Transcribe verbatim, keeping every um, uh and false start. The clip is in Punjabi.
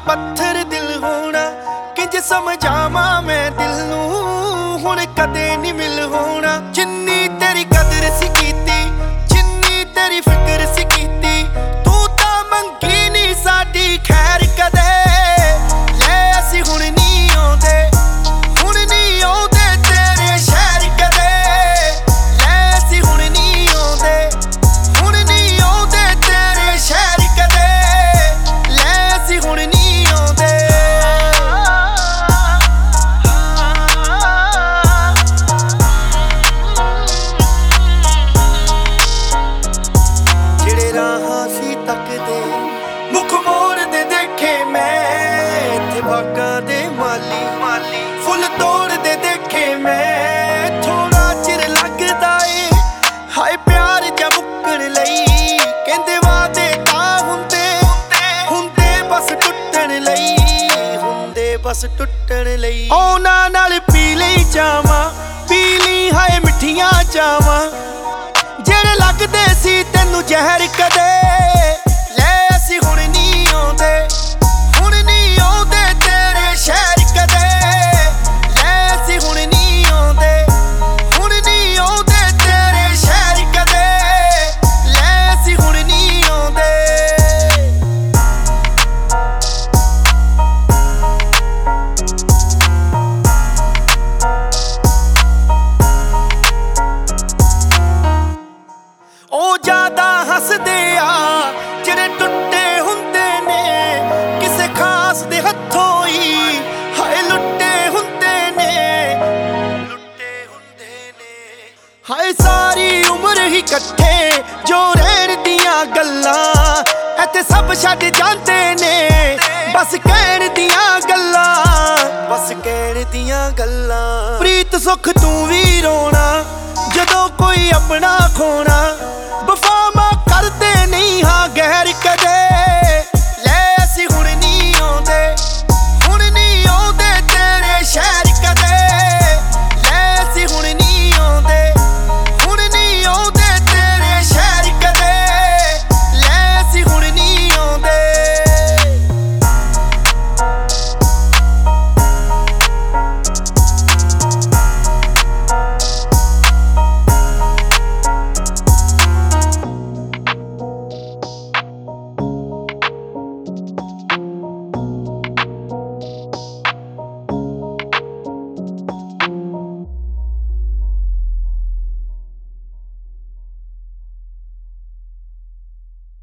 पत्थर दिल होना किंज समझावा मैं दिल नू हुण कदे नहीं मिल होना। जिन्नी तेरी कदर सी कीती जिन्नी तेरी फिक्र सी कीती तू तां मंगी नहीं साडी खैर कदे। ले असी हुण नहीं आउंदे हुण नहीं आउंदे तेरे शहर कदे। ले असी हुण नहीं आउंदे हुण नहीं आउंदे तेरे शहर कदे। ले असी हुण नहीं आउंदे। ਜਿਹੜੇ ਰਾਹਾਂ ਸੀ ਤੱਕਦੇ ਮੁੱਖ ਮੋੜਦੇ ਦੇਖੇ ਮੈਂ ਇੱਥੇ ਭਾਗਾਂ ਦੇ ਮਾਲੀ ਮਾਲੀ ਫੁੱਲ ਤੋੜਦੇ ਦੇਖੇ ਮੈਂ। ਥੋੜਾ ਚਿਰ ਲੱਗਦਾ ਏ ਹਾਏ ਪਿਆਰ ਜਾਂ ਮੁੱਕਣ ਲਈ ਕਹਿੰਦੇ ਵਾਦੇ ਤਾਂ ਹੁੰਦੇ ਹੁੰਦੇ ਬਸ ਟੁੱਟਣ ਲਈ ਹੁੰਦੇ ਬਸ ਟੁੱਟਣ ਲਈ। ਉਹਨਾਂ ਨਾਲ ਪੀ ਲਈ ਚਾਵਾਂ ਪੀ ਲਈ ਹਾਏ ਮਿੱਠੀਆਂ ਚਾਵਾਂ ਜਿਹੜੇ ਲੱਗਦੇ ਸੀ ਤੈਨੂੰ ਜ਼ਹਿਰ ਕਦੇ। ਲੈ ਅਸੀਂ ਹੁਣ ਨਹੀਂ ਆਉਂਦੇ ਹੁਣ ਨਹੀਂ ਆਉਂਦੇ ਤੇਰੇ ਸ਼ਹਿਰ ਕਦੇ। ਲੈ ਅਸੀਂ ਹੁਣ ਨਹੀਂ ਆਉਂਦੇ ਹੁਣ ਨਹੀਂ ਆਉਂਦੇ ਤੇਰੇ ਸ਼ਹਿਰ ਕਦੇ। ਲੈ ਅਸੀਂ ਹੁਣ ਨਹੀਂ ਆਉਂਦੇ। ਉਹ ਜ਼ਿਆਦਾ ਹੱਸਦੇ ਆ ਜਿਹੜੇ ਟੁੱਟੇ ਹੁੰਦੇ ਨੇ ਕਿਸੇ ਖਾਸ ਦੇ ਹੱਥੋਂ ਹੀ ਹਾਏ ਲੁੱਟੇ ਹੁੰਦੇ ਨੇ ਲੁੱਟੇ ਹੁੰਦੇ ਨੇ। ਹਾਏ ਸਾਰੀ ਉਮਰ ਹੀ ਇਕੱਠੇ ਜੋ ਰਹਿਣ ਦੀਆਂ ਗੱਲਾਂ ਇੱਥੇ ਸਭ ਛੱਡ ਜਾਂਦੇ ਨੇ ਬਸ ਕਹਿਣ ਦੀਆਂ ਗੱਲਾਂ ਬਸ ਕਹਿਣ ਦੀਆਂ ਗੱਲਾਂ। ਪ੍ਰੀਤ ਸੁੱਖ ਤੂੰ ਵੀ ਰੋਣਾ ਜਦੋਂ ਕੋਈ ਆਪਣਾ ਖੋਣਾ